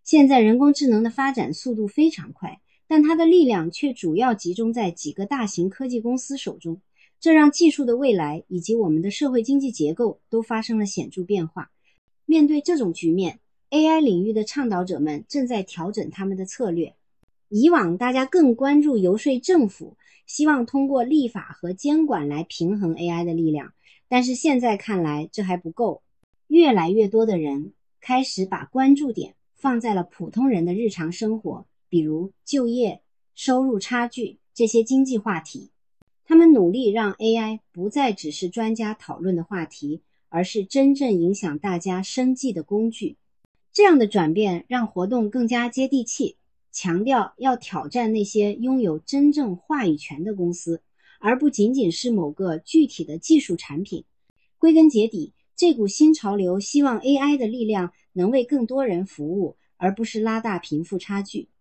现在人工智能的发展速度非常快，但它的力量却主要集中在几个大型科技公司手中，这让技术的未来以及我们的社会经济结构都发生了显著变化。面对这种局面， AI 领域的倡导者们正在调整他们的策略。以往大家更关注游说政府，希望通过立法和监管来平衡 AI 的力量，但是现在看来这还不够。越来越多的人开始把关注点放在了普通人的日常生活，比如就业、收入差距这些经济话题。他们努力让 AI 不再只是专家讨论的话题，而是真正影响大家生计的工具。这样的转变让活动更加接地气，强调要挑战那些拥有真正话语权的公司，而不仅仅是某个具体的技术产品。归根结底，这股新潮流希望 AI 的力量能为更多人服务，而不是拉大贫富差距。